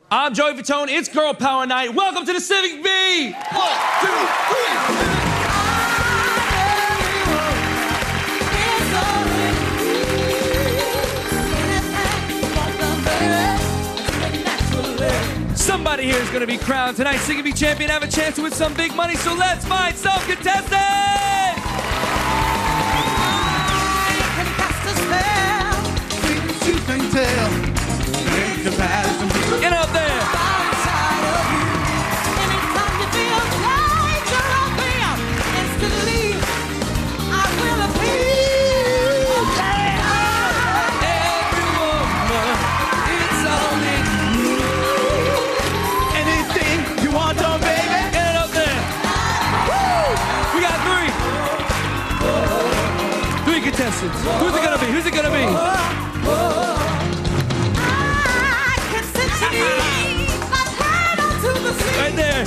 I'm Joey Fatone. It's Girl Power Night. Welcome to the Civic Bee. 1, 2, 3. Somebody here is going to be crowned tonight's Civic Bee champion. Have a chance to win some big money. So let's find some contestants. Get out there. Contestants. Who's it gonna be? Who's it gonna be? Right there.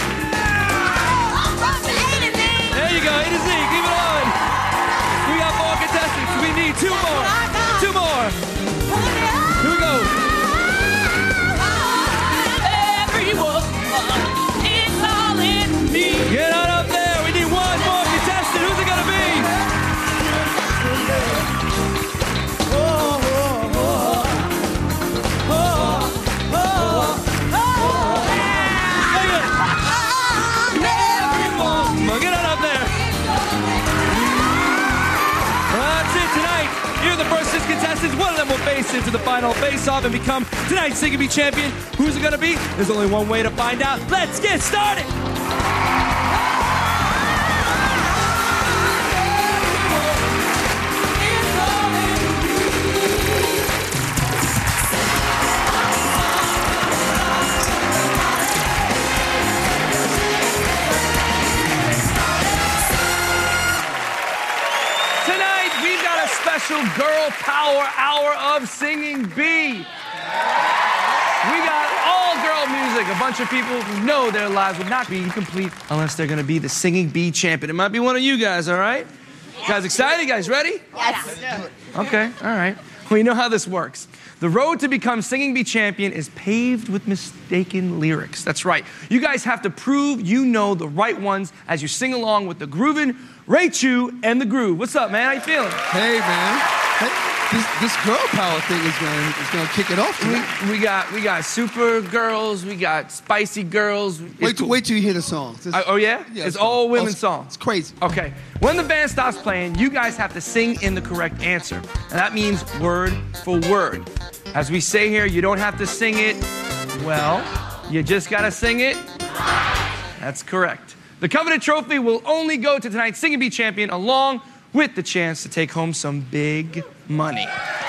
There you go. A to Z. Keep it on. We got 4 contestants. We need 2 more. 2 more. Here we go. Everyone, it's all in me. Get on up there. We need 1 more contestant. Who's it gonna be? The first 6 contestants, one of them will face into the final face-off and become tonight's Civic Bee champion. Who's it gonna be? There's only one way to find out. Let's get started! Girl Power Hour of Singing Bee. We got all girl music. A bunch of people who know their lives would not be complete unless they're gonna be the Singing Bee champion. It might be one of you guys, all right? You guys excited? You guys ready? Yes. Okay, all right. Well, you know how this works. The road to become Singing Bee champion is paved with mistaken lyrics. That's right. You guys have to prove you know the right ones as you sing along with the groovin' Ray Chu and the Groove. What's up, man? How you feeling? Hey, man. Hey, this girl power thing is gonna kick it off tonight. We got super girls. We got spicy girls. Wait till you hear the song. Oh yeah? It's all women's songs. It's crazy. Okay. When the band stops playing, you guys have to sing in the correct answer, and that means word for word. As we say here, you don't have to sing it well. You just gotta sing it. That's correct. The coveted trophy will only go to tonight's Singing Bee champion, along with the chance to take home some big money.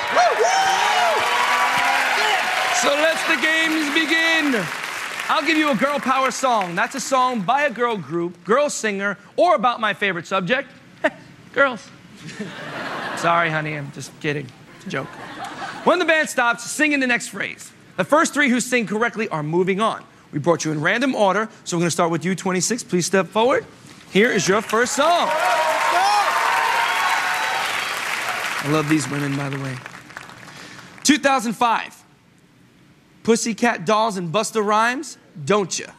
So let the games begin. I'll give you a girl power song. That's a song by a girl group, girl singer, or about my favorite subject, girls. Sorry, honey, I'm just kidding. It's a joke. When the band stops, sing in the next phrase. The first 3 who sing correctly are moving on. We brought you in random order, so we're gonna start with you, 26. Please step forward. Here is your first song. I love these women, by the way. 2005. Pussycat Dolls and Busta Rhymes, Don't Ya?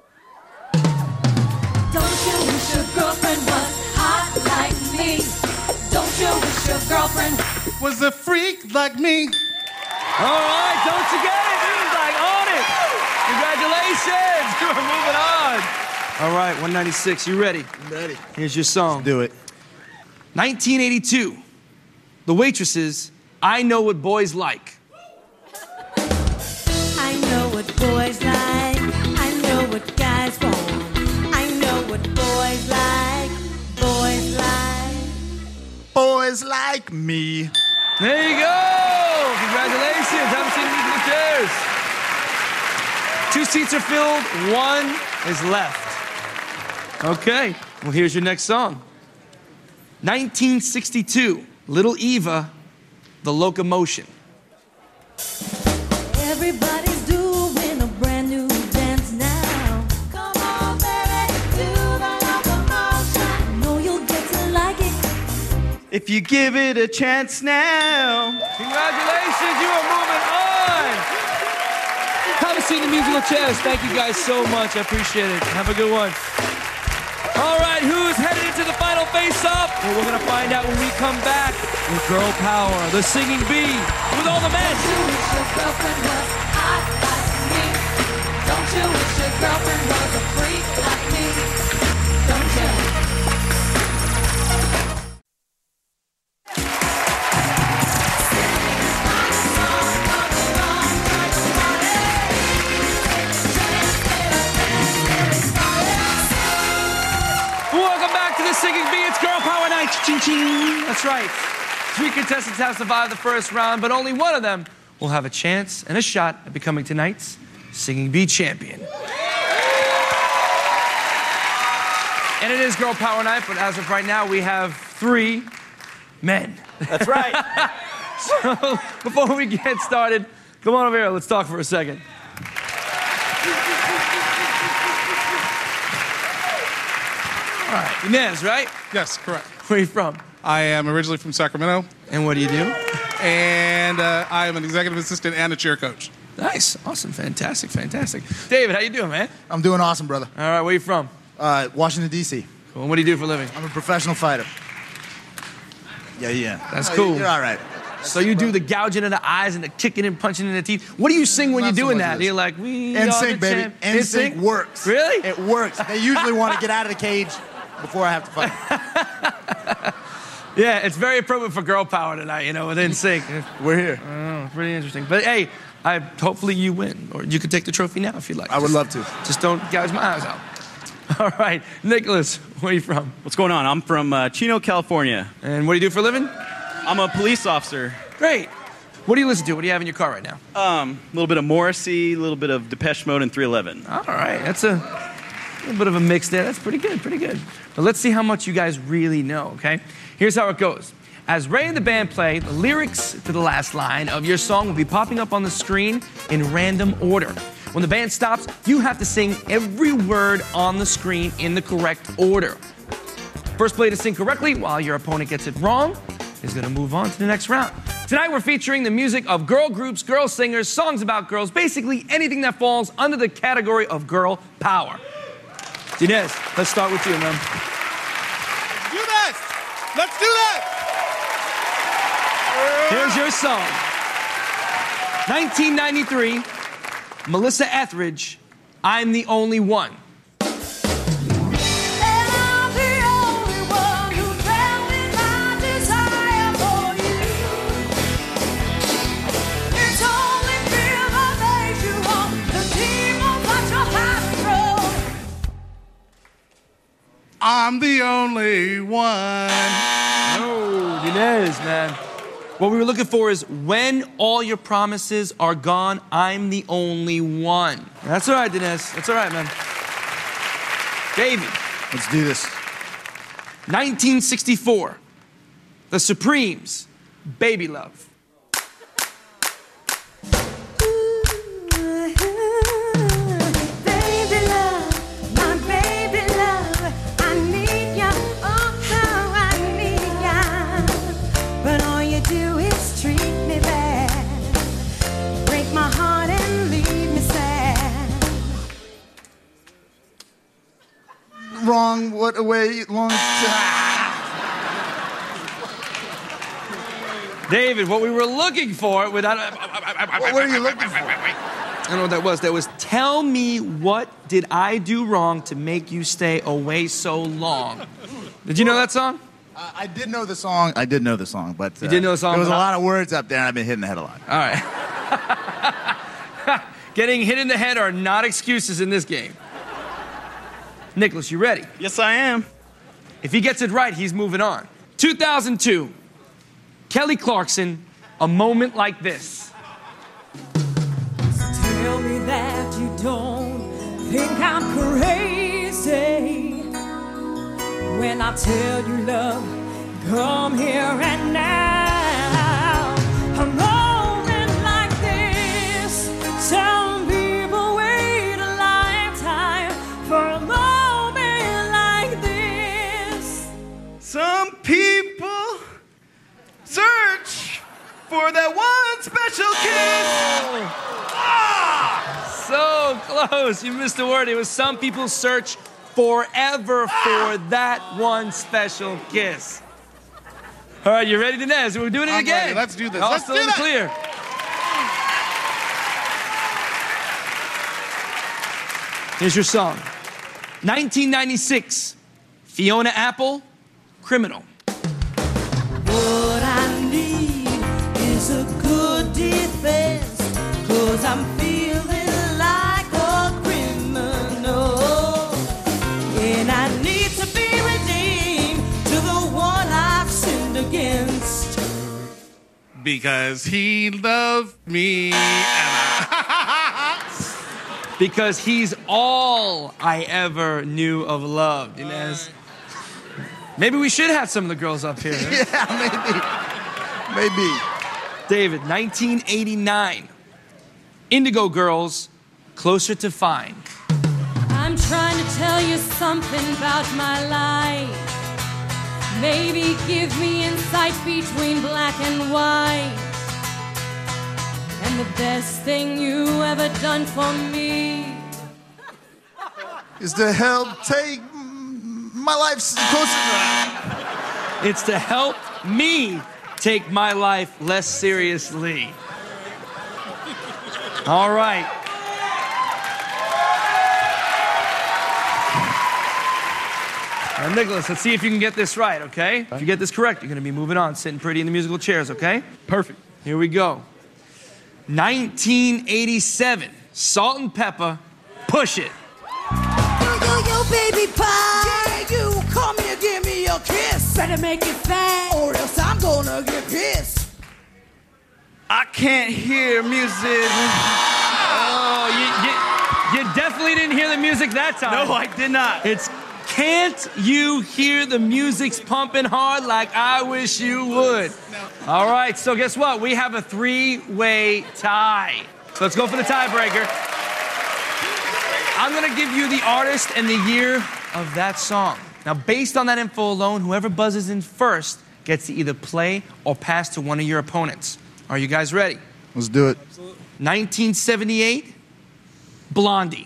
Don't you wish your girlfriend was hot like me? Don't you wish your girlfriend was a freak like me? All right, don't you get it? This is like on it. Congratulations, you're moving on. All right, 196, you ready? I'm ready. Here's your song. Let's do it. 1982, The Waitresses, I Know What Boys Like. I know what boys like. I know what guys want. I know what boys like. Boys like. Boys like me. There you go. Congratulations. Have a seat in the chairs. 2 seats are filled. 1 is left. Okay. Well, here's your next song. 1962, Little Eva, The Locomotion. Everybody's doing a brand new dance now. Come on, baby, do the locomotion. I know you'll get to like it. If you give it a chance now. Congratulations, you are moving on. Have a seat in the musical chairs. Thank you guys so much. I appreciate it. Have a good one. All right, who's headed into the final face-off? Well, we're gonna find out when we come back with Girl Power, the singing bee, with all the men. Don't you wish your girlfriend was hot like me? Don't you wish your girlfriend was a freak like me? Don't you? Welcome back to the singing bee. It's Girl Power Night. Ching ching. That's right. 3 contestants have survived the first round, but only one of them will have a chance and a shot at becoming tonight's singing bee champion. And it is Girl Power Night, but as of right now, we have 3 men. That's right. So before we get started, come on over here. Let's talk for a second. All right, Inez, right? Yes, correct. Where are you from? I am originally from Sacramento, And what do you do? and I am an executive assistant and a cheer coach. Nice, awesome, fantastic, fantastic. David, how you doing, man? I'm doing awesome, brother. All right, where you from? Washington, D.C. Cool. And what do you do for a living? I'm a professional fighter. Yeah. That's cool. You're all right. So you do the gouging in the eyes and the kicking and punching in the teeth. What do you sing when Not you're so doing much that? of this. You're like, we are the NSYNC, baby. champ. NSYNC works. Really? It works. They usually want to get out of the cage before I have to fight. Yeah, it's very appropriate for Girl Power tonight, you know, with NSYNC. We're here. Oh, pretty interesting. But hey, hopefully you win, or you could take the trophy now if you'd like. I would love to. Just don't gouge my eyes out. All right, Nicholas, where are you from? What's going on? I'm from Chino, California. And what do you do for a living? I'm a police officer. Great. What do you listen to? What do you have in your car right now? A little bit of Morrissey, a little bit of Depeche Mode, and 311. All right, that's a little bit of a mix there. That's pretty good, pretty good. But let's see how much you guys really know, okay? Here's how it goes. As Ray and the band play, the lyrics to the last line of your song will be popping up on the screen in random order. When the band stops, you have to sing every word on the screen in the correct order. First player to sing correctly while your opponent gets it wrong is going to move on to the next round. Tonight we're featuring the music of girl groups, girl singers, songs about girls, basically anything that falls under the category of girl power. Inez, let's start with you, man. Do this! Let's do this! Here's your song. 1993, Melissa Etheridge, I'm the Only One. And I'm the only one who felt my desire for you. It's only fear that makes you want the demons that you're hiding from. I'm the only one. Oh, Inez, man. What we were looking for is when all your promises are gone, I'm the only one. That's all right, Inez. That's all right, man. David, Let's do this. 1964, The Supremes, Baby Love. Baby love, my baby love, I need ya, oh how I need ya. But all you do is treat me bad, break my heart and leave me sad. Wrong. What away? Long. David, what we were looking for, What are you looking for? I don't know what that was. That was, tell me what did I do wrong to make you stay away so long? Did you know that song? I did know the song. I did know the song, but You did know the song, There was a but- lot of words up there, and I've been hitting the head a lot. All right. Getting hit in the head are not excuses in this game. Nicholas, you ready? Yes, I am. If he gets it right, he's moving on. 2002, Kelly Clarkson, A Moment Like This. Tell me that you don't think I'm crazy when I tell you, love, come here and now. A moment like this, some people wait a lifetime for a moment like this. Some people search for that one special kiss. so close. You missed a word. It was some people search forever for that one special kiss. All right, you ready, Dinez? We're doing it I'm again. ready. Let's do this. All Let's still do in the that. clear. Here's your song. 1996, Fiona Apple, Criminal. What I need is a good defense, 'cause I'm feeling like a criminal. And I need to be redeemed to the one I've sinned against. Because he loved me. Because he's all I ever knew of love, Inez. Maybe we should have some of the girls up here. Huh? Yeah, maybe. David, 1989. Indigo Girls, Closer to Fine. I'm trying to tell you something about my life. Maybe give me insight between black and white. And the best thing you ever done for me Is to help take my life closer. It's to help me take my life less seriously. All right. Now, Nicholas, let's see if you can get this right, okay? If you get this correct, you're going to be moving on, sitting pretty in the musical chairs, okay? Perfect. Here we go. 1987, Salt and Pepper, Push It. Yo, baby pie. Yeah, you come here, give me a kiss. better make it fast. Or else I'm gonna get pissed. I can't hear music. Oh, you definitely didn't hear the music that time. No, I did not. It's Can't You Hear the Music's Pumping Hard Like I Wish You Would. All right, so guess what? We have a three-way tie. So let's go for the tiebreaker. I'm gonna give you the artist and the year of that song. Now, based on that info alone, whoever buzzes in first gets to either play or pass to one of your opponents. Are you guys ready? Let's do it. 1978, Blondie.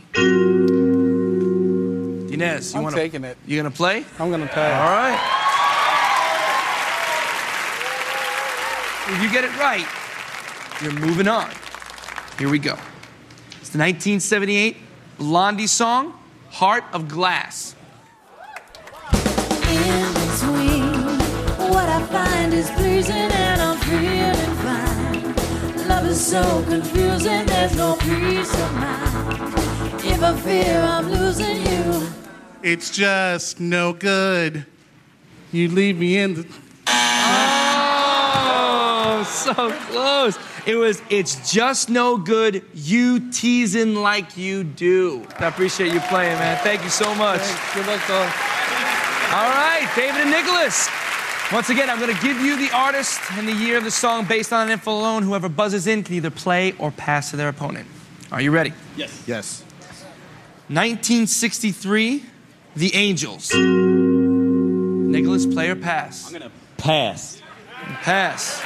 Inez, I'm taking it. You gonna play? I'm gonna pay. All right. If you get it right, you're moving on. Here we go. It's the 1978 Blondie song, Heart of Glass. In between, what I find is pleasing and I'm feeling fine. Love is so confusing, there's no peace of mind. If I fear I'm losing you, It's just no good. You leave me in the... Oh, so close. It was It's Just No Good, You Teasing Like You Do. I appreciate you playing, man. Thank you so much. Thanks. Good luck, dog. All right, David and Nicholas. Once again, I'm going to give you the artist and the year of the song based on that info alone. Whoever buzzes in can either play or pass to their opponent. Are you ready? Yes. 1963, The Angels. Nicholas, play or pass? I'm gonna pass. Pass.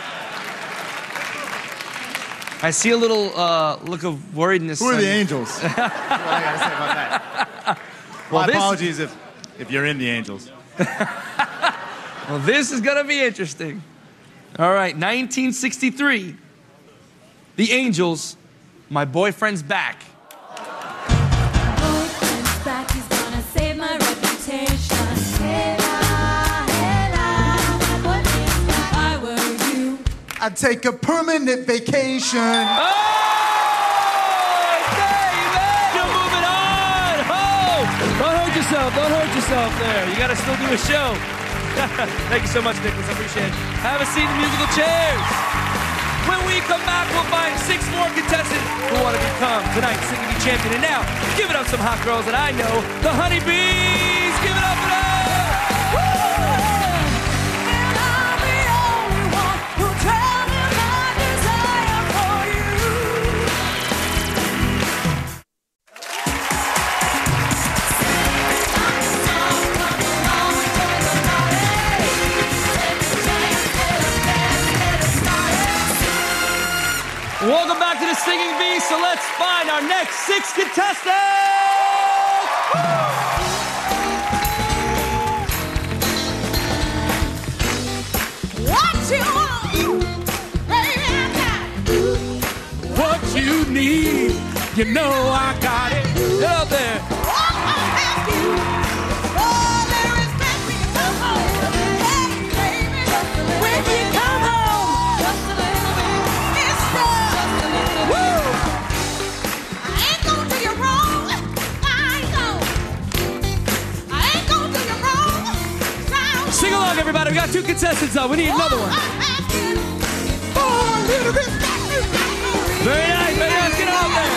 I see a little look of worriedness. Who are on the you. Angels? What do I gotta say about that? Well, My this- apologies if you're in the Angels. Well, this is going to be interesting. All right, 1963, The Angels, My Boyfriend's Back. boyfriend's back, he's gonna save my reputation. Hey, my boyfriend's back. If I were you, I'd take a permanent vacation. Oh, David! You're moving on! Oh! Don't hurt yourself. Don't hurt yourself there. You got to still do a show. Thank you so much, Nicholas. I appreciate it. Have a seat in the musical chairs. When we come back, we'll find 6 more contestants who want to become tonight's Sing to Be champion. And now, give it up some hot girls that I know, the Honeybees. Give it up for them. And I'm the only one who tell me my desire for you. Welcome back to the Singing Bee. So let's find find our next 6 contestants. What you want, baby, I got it. What you need, you know I got it. Get out there. What I ask you, all the respect when you come home. Hey, baby, when you come home, just a little bit, it's love. Woo! I ain't gonna do you wrong. I ain't gonna do you wrong. Sing along, everybody. We got 2 contestants on. We need another one. Very nice, very nice. Get out there.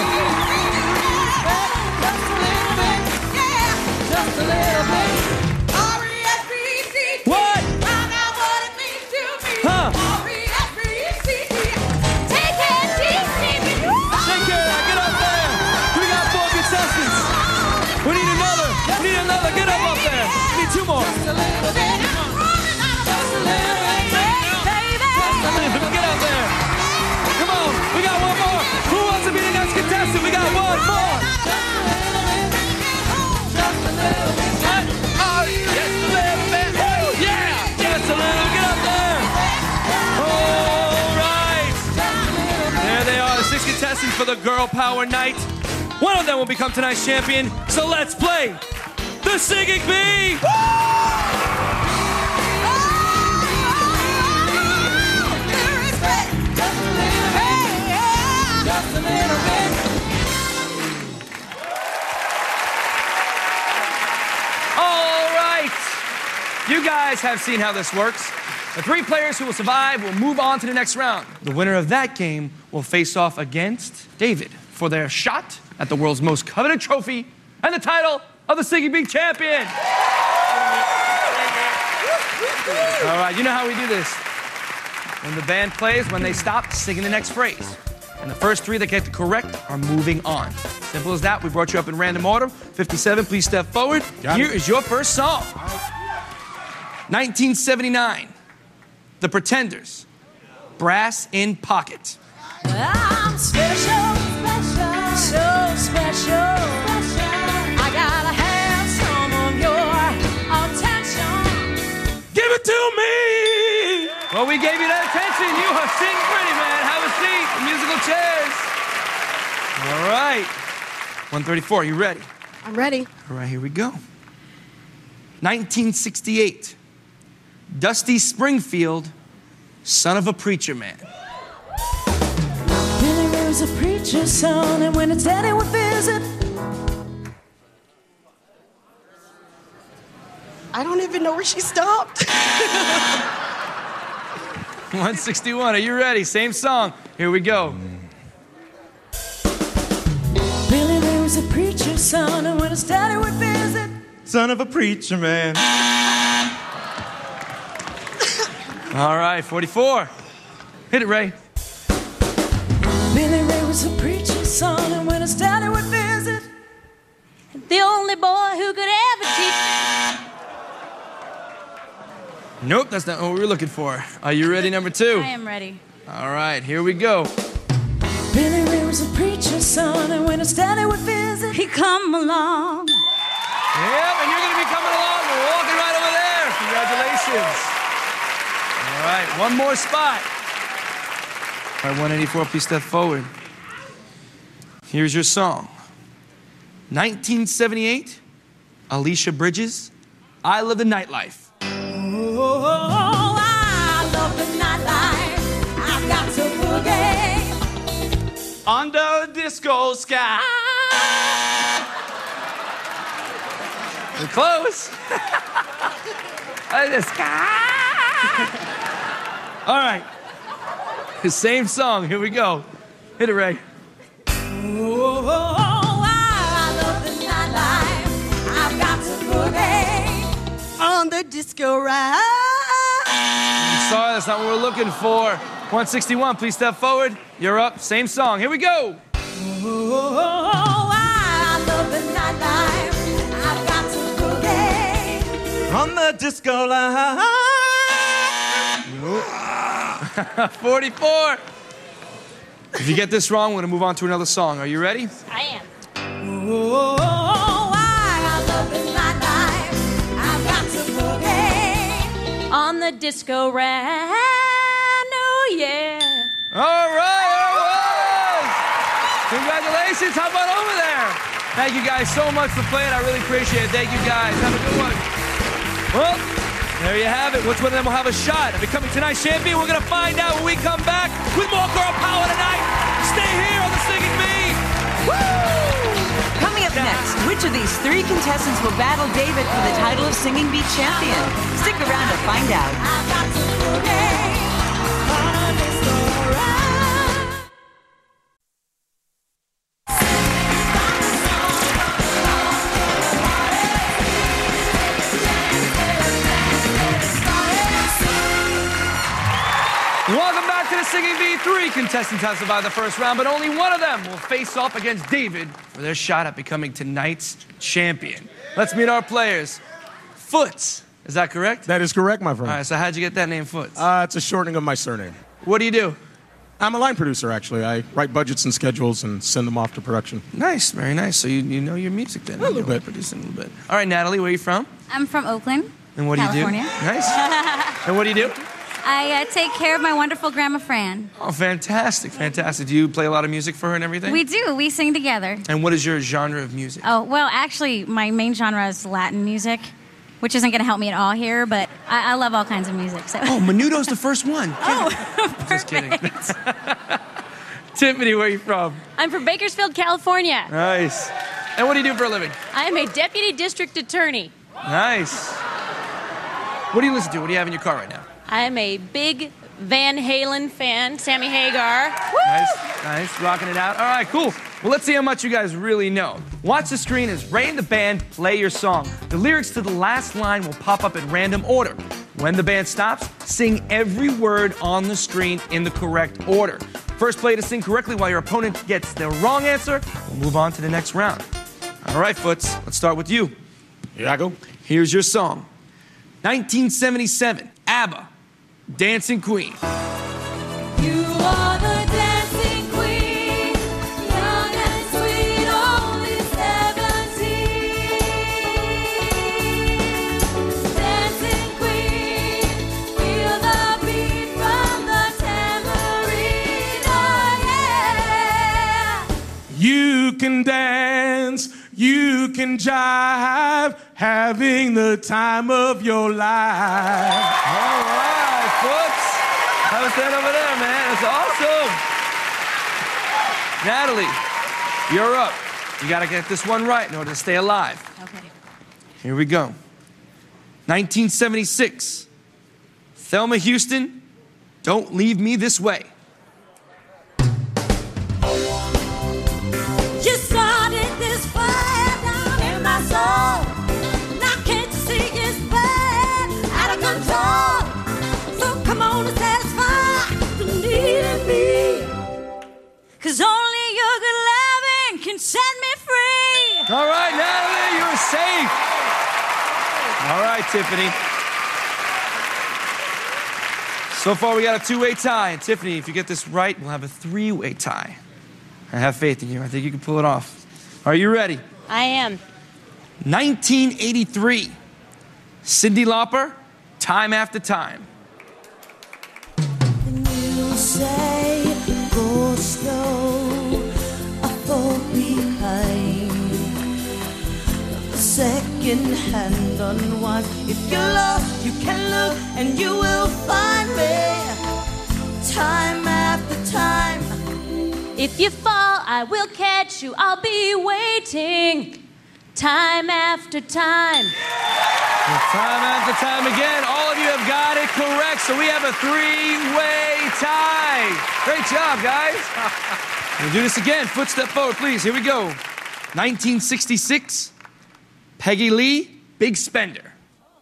Just a little bit. R-E-S-P-E-C-T. What? Find out what it means to me. Huh. R-E-S-P-E-C-T. Take care, T-C-T. Take care of that. Get up there. We got 4 contestants. We need another. We need another. Get up there. We need 2 more. Just a little bit. I'm running out of just a little bit, baby. Get out there. Come on. We got 1 more. Who wants to be the next contestant? We got 1 more. Just a little bit. Oh, just a little bit. Woo, yeah. Just a little. Get up there. All right. There they are, the 6 contestants for the Girl Power Night. One of them will become tonight's champion. So let's play the Singing Bee. Just a little bit. All right. You guys have seen how this works. The 3 players who will survive will move on to the next round. The winner of that game will face off against David for their shot at the world's most coveted trophy and the title of the Singing Bee champion. All right, you know how we do this. When the band plays, when they stop, singing the next phrase. And the first 3 that get it correct are moving on. Simple as that. We brought you up in random order. 57, please step forward. Here is your first song. 1979, The Pretenders, Brass in Pocket. I'm special, special, so special, special. I gotta have some of your attention. Give it to me! Well, we gave you that attention. You are singing pretty, man. Have a seat. Musical chairs. All right. 134, you ready? I'm ready. All right, here we go. 1968, Dusty Springfield, Son of a Preacher Man. Billy Ray was a preacher's son, and when his daddy would visit, I don't even know where she stopped. 161, are you ready? Same song. Here we go. Billy Ray was a preacher's son, and when his daddy would visit, Son of a preacher man. All right, 44. Hit it, Ray. Billy Ray was a preacher's son, and when his daddy would visit, The only boy who could ever teach. Nope, that's not what we were looking for. Are you ready, number 2? I am ready. All right, here we go. Billy Ray was a preacher's son, and when his daddy would visit, He come along. Yep, and you're going to be coming along. We're walking right over there. Congratulations. All right, 1 more spot. All right, 184, please step forward. Here's your song. 1978, Alicia Bridges, I Love the Nightlife. oh, I love the nightlife. I've got to boogie. Under the disco sky. Close. The sky. All right. The same song. Here we go. Hit it, Ray. Oh, I love the nightlife. I've got to boogie. On the disco ride. I'm sorry, that's not what we're looking for. 161, please step forward. You're up. Same song. Here we go. Oh, I love the nightlife. I've got to boogie. On the disco line. 44. If you get this wrong, we're gonna move on to another song. Are you ready? I am. Oh, I love in my life. I've got to boogie. On the disco rand, oh yeah. All right, there it was. Congratulations. How about over there? Thank you guys so much for playing. I really appreciate it. Thank you guys. Have a good one. Well, there you have it. Which one of them will have a shot at becoming tonight's champion? We're going to find out when we come back with more Girl Power tonight. Stay here on the Singing Bee. Woo! Coming up next, which of these three contestants will battle David for the title of Singing Bee champion? Stick around to find out. I've got to boogie. On a disco ride. Welcome back to the Singing Bee. 3 contestants have survived the first round, but only one of them will face off against David for their shot at becoming tonight's champion. Let's meet our players. Foots, is that correct? That is correct, my friend. All right, so how'd you get that name, Foots? It's a shortening of my surname. What do you do? I'm a line producer, actually. I write budgets and schedules and send them off to production. Nice, very nice. So you know your music then? A little bit. Producing a little bit. All right, Natalie, where are you from? I'm from Oakland, And what California. do you do? Nice. And what do you do? I take care of my wonderful grandma Fran. Oh, fantastic, fantastic. Do you play a lot of music for her and everything? We do. We sing together. And what is your genre of music? Oh, well, actually, my main genre is Latin music, which isn't going to help me at all here, but I love all kinds of music. So. Oh, Menudo's the first one. Oh, Just kidding. Tiffany, where are you from? I'm from Bakersfield, California. Nice. And what do you do for a living? I am a deputy district attorney. Nice. What do you listen to? What do you have in your car right now? I am a big Van Halen fan, Sammy Hagar. Nice, nice, rocking it out. All right, cool. Well, let's see how much you guys really know. Watch the screen as Ray and the band play your song. The lyrics to the last line will pop up in random order. When the band stops, sing every word on the screen in the correct order. First player to sing correctly while your opponent gets the wrong answer, we'll move on to the next round. All right, Foots, let's start with you. Here I go. Here's your song. 1977, ABBA, Dancing Queen. You are the dancing queen, young and sweet, only 17. Dancing queen, feel the beat from the tambourine, oh yeah. You can dance, you can jive, having the time of your life. All right, Foots. Have a stand over there, man. That's awesome. Natalie, you're up. You got to get this one right in order to stay alive. Okay. Here we go. 1976. Thelma Houston, Don't Leave Me This Way. You started this fire down in my soul. Now can't you see it's bad, out of control? So come on and satisfy the need in me. 'Cause only your good loving can set me free. All right, Natalie, you're safe. All right, Tiffany. So far, we got a 2-way tie. And Tiffany, if you get this right, we'll have a 3-way tie. I have faith in you. I think you can pull it off. Are you ready? I am. 1983. Cyndi Lauper, Time After Time. You say go slow, I fall behind. Second hand on what if you're lost, you can look and you will find me. Time after time. If you fall, I will catch you. I'll be waiting. Time after time. Time after time again. All of you have got it correct. So we have a 3-way tie. Great job, guys. We'll do this again. Footstep forward, please. Here we go. 1966. Peggy Lee, Big Spender.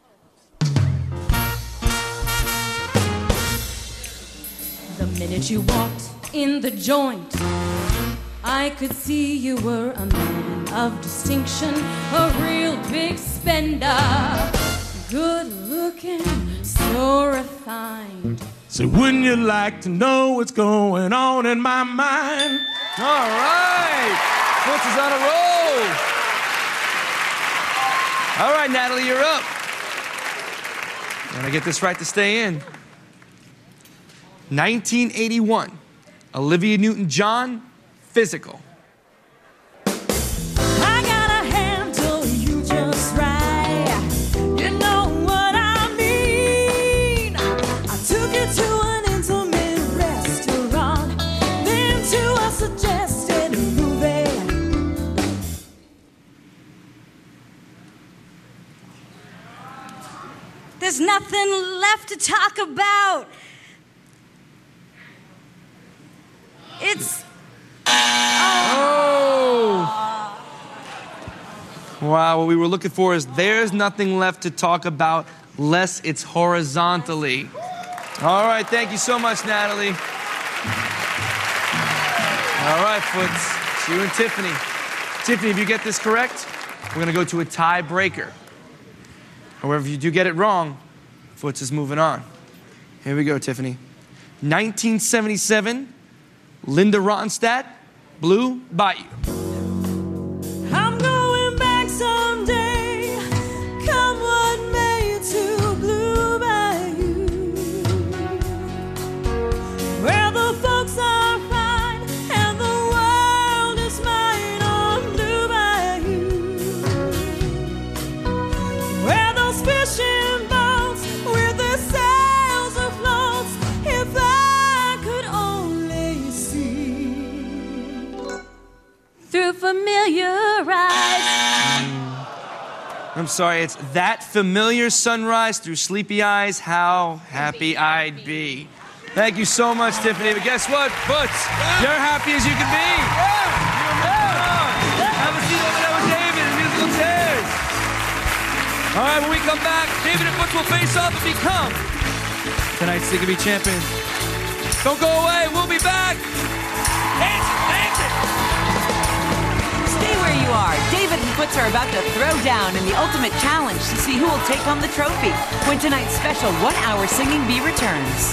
The minute you walked in the joint, I could see you were a man of distinction, a real big spender. Good looking, so refined. Say, wouldn't you like to know what's going on in my mind? All right. Foots is on a roll. All right, Natalie, you're up. Gotta get this right to stay in. 1981, Olivia Newton-John, Physical. I gotta handle you just right. You know what I mean. I took you to an intimate restaurant, then to a suggested movie. There's nothing left to talk about. It's... Oh! Wow, what we were looking for is there's nothing left to talk about less it's horizontally. All right, thank you so much, Natalie. All right, Foots. It's you and Tiffany. Tiffany, if you get this correct, we're gonna go to a tiebreaker. However, if you do get it wrong, Foots is moving on. Here we go, Tiffany. 1977, Linda Ronstadt, Blue Bayou. I'm going back someday, come what may, to Blue Bayou, where the folks are fine and the world is mine on Blue Bayou, where those fishing boats with their sails afloat, if I could only see through familiar eyes. I'm sorry, it's that familiar sunrise through sleepy eyes, how happy I'd be. Thank you so much, Tiffany. But guess what, Foots? You're happy as you can be. Have a seat over there with David and musical chairs. All right, when we come back, David and Foots will face off and become tonight's Sing and Be champions. Don't go away, we'll be back. Dance it. Stay where you are. David and Foots are about to throw down in the ultimate challenge to see who will take home the trophy when tonight's special 1-hour Singing Bee returns.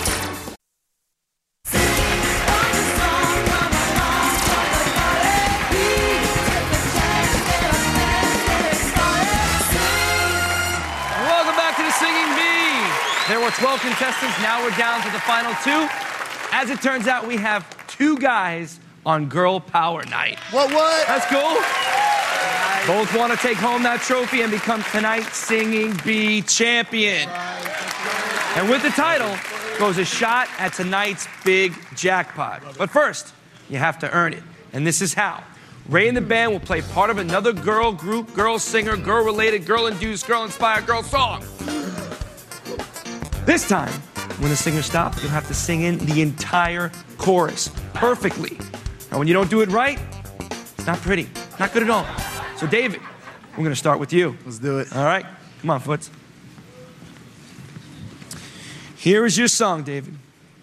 Welcome back to the Singing Bee. There were 12 contestants. Now we're down to the final 2. As it turns out, we have 2 guys on Girl Power Night. What? That's cool. Both want to take home that trophy and become tonight's Singing Bee champion. And with the title goes a shot at tonight's big jackpot. But first, you have to earn it. And this is how. Ray and the band will play part of another girl group, girl singer, girl-related, girl-induced, girl-inspired, girl song. This time, when the singer stops, you'll have to sing in the entire chorus perfectly. Now, when you don't do it right, it's not pretty, not good at all. So, David, we're gonna start with you. Let's do it. All right, come on, Foots. Here is your song, David.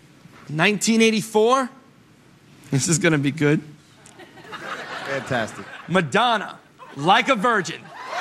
1984. This is gonna be good. Fantastic. Madonna, Like a Virgin.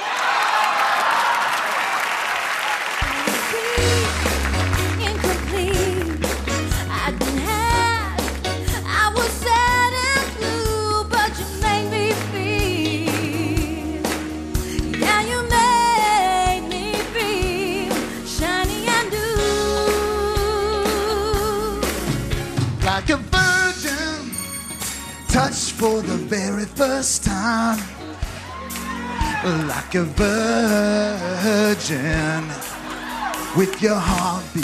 Like a virgin, touched for the very first time. Like a virgin, with your heartbeat.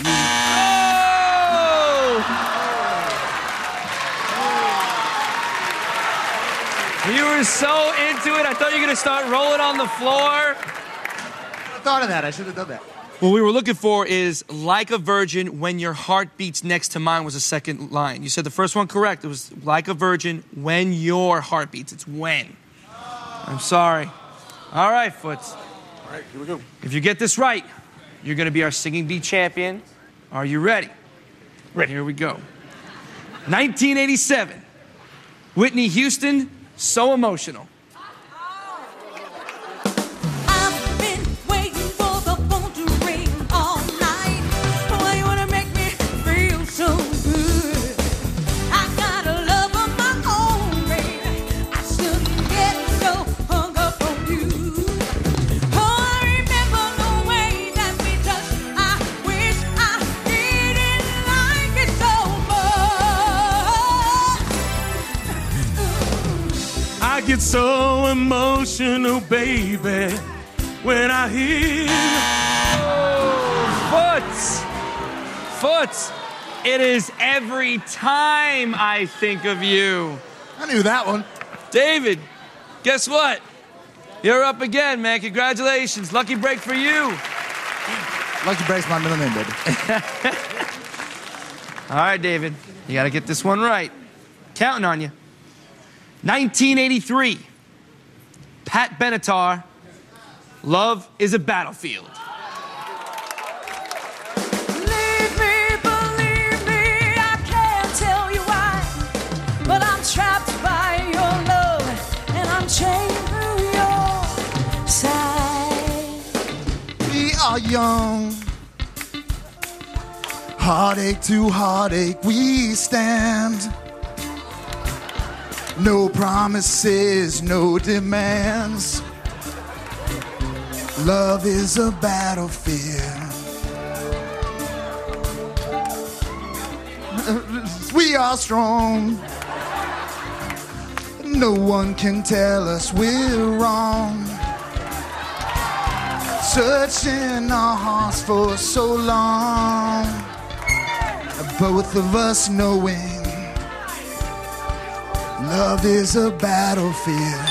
Oh! You were so into it, I thought you were gonna start rolling on the floor. I thought of that. I should have done that. What we were looking for is like a virgin when your heart beats next to mine was the second line. You said the first one correct. It was like a virgin when your heart beats. It's when. I'm sorry. All right, Foots. All right, here we go. If you get this right, you're going to be our Singing Bee champion. Are you ready? Ready. Here we go. 1987. Whitney Houston, So Emotional. Why you wanna make me feel so emotional, baby, when I hear Foots. It is Every Time I Think of You. I knew that one. David, guess what? You're up again, man. Congratulations. Lucky break for you. Lucky break's my middle name, baby. All right, David. You got to get this one right. Counting on you. 1983. Pat Benatar. Love is a Battlefield. Believe me, I can't tell you why, but I'm trapped by your love, and I'm chained through your side. We are young. Heartache to heartache we stand. No promises, no demands. Love is a battlefield. We are strong. No one can tell us we're wrong. Searching our hearts for so long, both of us knowing love is a battlefield.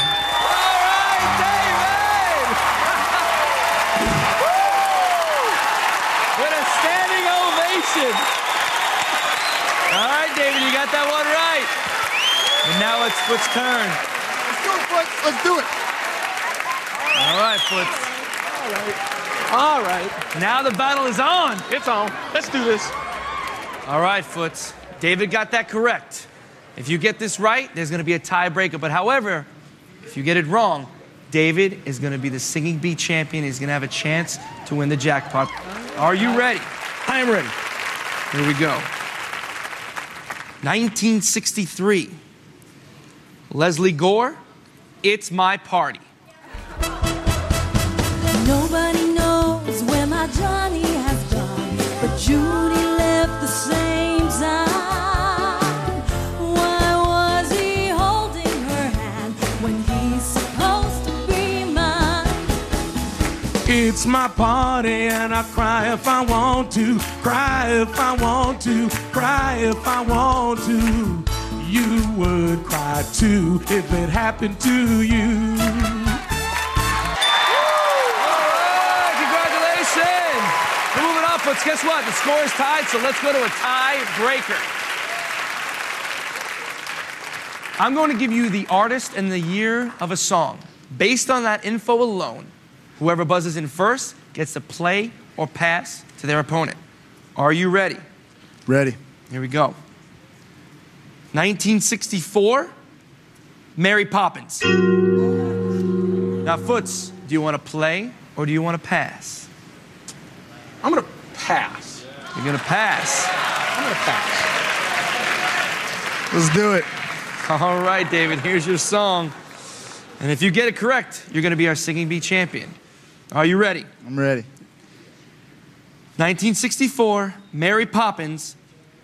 All right, David, you got that one right. And now it's Foot's turn. Let's do it, Foot. Let's do it. All right, Foots. All right. Now the battle is on. It's on. Let's do this. All right, Foots. David got that correct. If you get this right, there's going to be a tiebreaker. But however, if you get it wrong, David is going to be the Singing Bee champion. He's going to have a chance to win the jackpot. Are you ready? I am ready. Here we go. 1963. Leslie Gore, It's My Party. Nobody knows where my Johnny has gone, but Judy left the same time. Why was he holding her hand when he's supposed to be mine? It's my party and I cry if I want to, cry if I want to, cry if I want to. You would cry too if it happened to you. Moving on, Foots. Guess what? The score is tied, so let's go to a tiebreaker. I'm going to give you the artist and the year of a song. Based on that info alone, whoever buzzes in first gets to play or pass to their opponent. Are you ready? Ready. Here we go. 1964, Mary Poppins. Now, Foots, do you want to play or do you want to pass? I'm going to pass. You're going to pass. I'm going to pass. Let's do it. All right, David, here's your song. And if you get it correct, you're going to be our Singing Bee champion. Are you ready? I'm ready. 1964, Mary Poppins,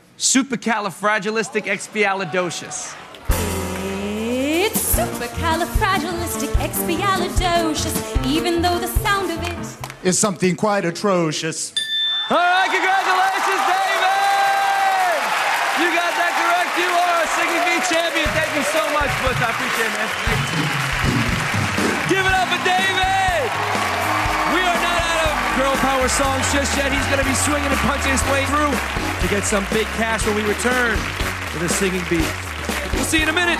Supercalifragilisticexpialidocious. It's supercalifragilisticexpialidocious, even though the sound of it It's something quite atrocious. All right, congratulations, David! You got that correct. You are a Singing Bee champion. Thank you so much, Foots. I appreciate it, man. Give it up for David! We are not out of girl power songs just yet. He's going to be swinging and punching his way through to get some big cash when we return to the Singing Bee. We'll see you in a minute.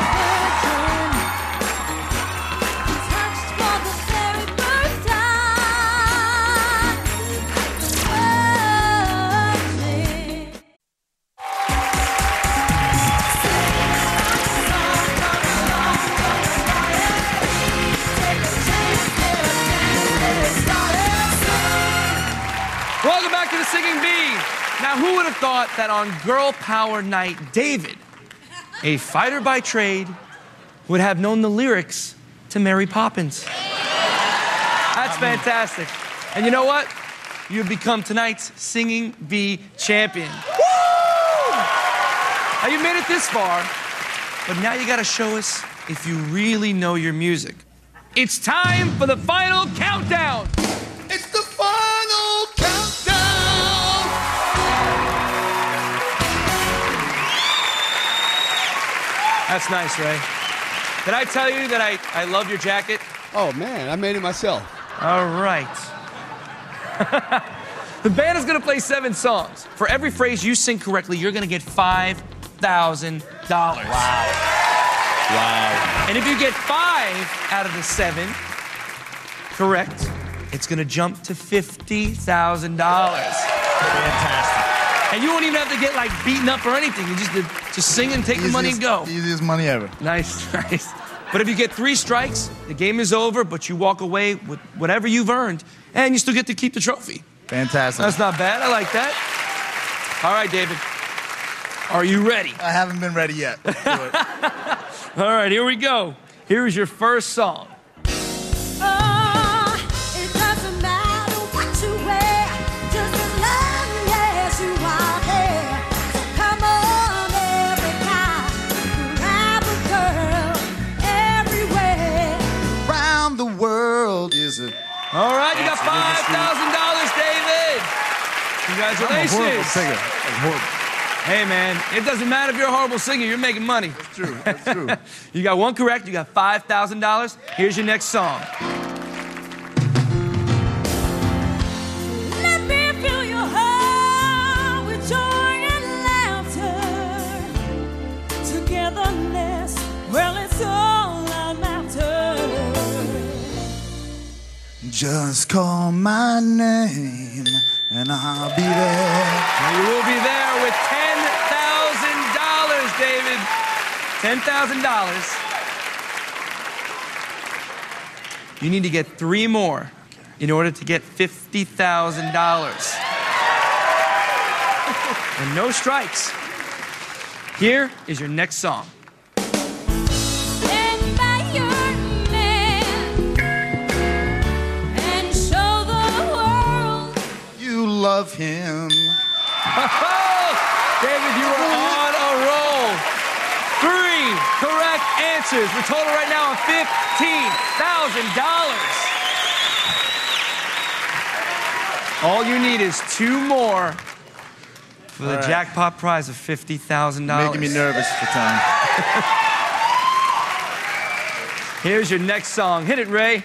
Welcome back to the Singing Bee. Now, who would have thought that on Girl Power Night, David, a fighter by trade, would have known the lyrics to Mary Poppins? That's fantastic. And you know what? You've become tonight's Singing Bee champion. Woo! Now, you made it this far, but now you got to show us if you really know your music. It's time for the final countdown. It's the final countdown. That's nice, Ray. Did I tell you that I love your jacket? Oh, man, I made it myself. All right. The band is going to play 7 songs. For every phrase you sing correctly, you're going to get $5,000. Wow. And if you get 5 out of the 7 correct, it's going to jump to $50,000. Fantastic. And you won't even have to get like beaten up or anything. You just sing and take the money and go. Easiest money ever. Nice, nice. But if you get 3 strikes, the game is over, but you walk away with whatever you've earned, and you still get to keep the trophy. Fantastic. That's not bad. I like that. All right, David. Are you ready? I haven't been ready yet. Let's do it. All right, here we go. Here's your first song. It doesn't matter what you wear, just as long as you are there. So come on, every guy, grab a girl everywhere. Round the world is a... All right, you got $5,000, David. Congratulations. I'm a horrible singer. I'm horrible. Hey, man, it doesn't matter if you're a horrible singer. You're making money. That's true. That's true. You got 1 correct. You got $5,000. Here's your next song. Let me fill your heart with joy and laughter. Togetherness, well, it's all that matters. Just call my name and I'll be there. And you will be there with $10,000, David. $10,000. You need to get 3 more in order to get $50,000. And no strikes. Here is your next song. Stand by your man and show the world. You love him. David, you are on a roll. 3 correct answers. We're total right now of $15,000. All you need is 2 more for the jackpot prize of $50,000. Making me nervous for time. Here's your next song. Hit it, Ray.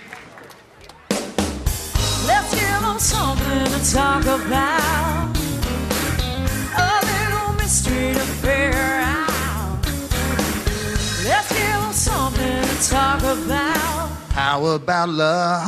Let's give them something to talk about. A little mystery to figure out. Let's give them something to talk about. How about love?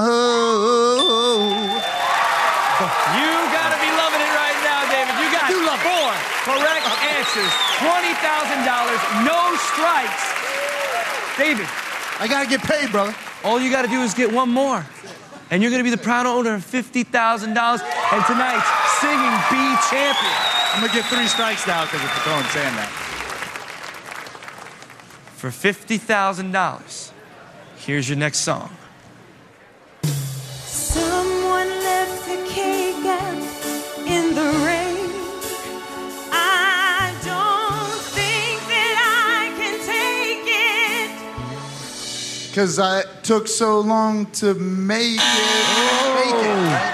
You gotta be loving it right now, David. You got 4 correct answers. $20,000, no strikes. David, I gotta get paid, brother. all you gotta do is get 1 more. And you're gonna be the proud owner of $50,000 and tonight's Singing Bee champion. I'm gonna get 3 strikes now because of throwing saying that. For $50,000, here's your next song. Someone left the cake out in the rain. I don't think that I can take it. Because I took so long to make it.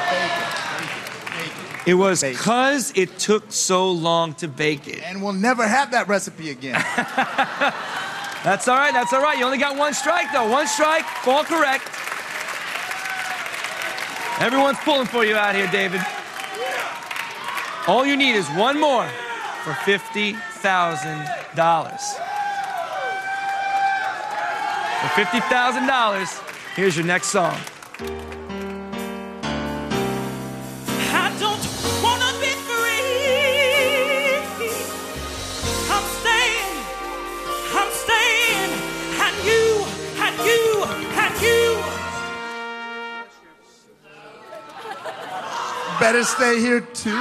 It was because it took so long to bake it. And we'll never have that recipe again. That's all right, that's all right. You only got 1 strike, though. 1 strike, all correct. Everyone's pulling for you out here, David. All you need is 1 more for $50,000. For $50,000, here's your next song. I don't wanna be free. I'm staying, and you. Better stay here too.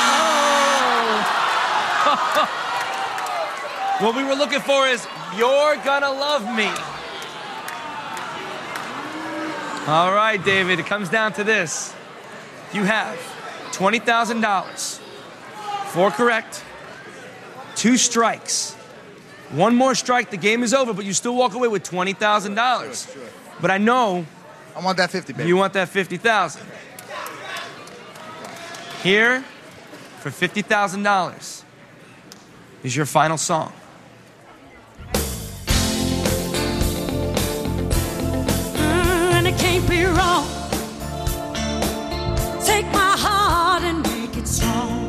What we were looking for is You're Gonna Love Me. All right, David, it comes down to this. You have $20,000, 4 correct, 2 strikes, One more strike, the game is over, but you still walk away with $20,000. Sure. But I know I want that 50, baby. you want that 50,000. Here, for $50,000, is your final song. And it can't be wrong. Take my heart and make it strong.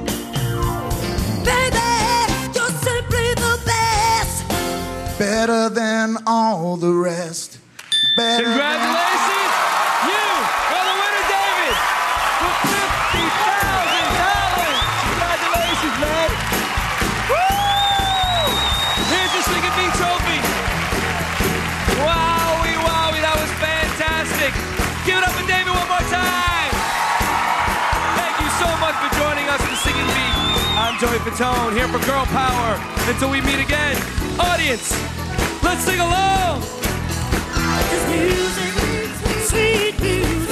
Baby, you're simply the best. Better than all the rest. Better Congratulations! You are the winner, David, for $50,000. Congratulations, man. Woo! Here's your Singing Bee trophy. Wowie, wowie, that was fantastic. Give it up for David one more time. Thank you so much for joining us for Singing Bee. I'm Joey Fatone, here for Girl Power. Until we meet again, audience, let's sing along. This music, sweet music.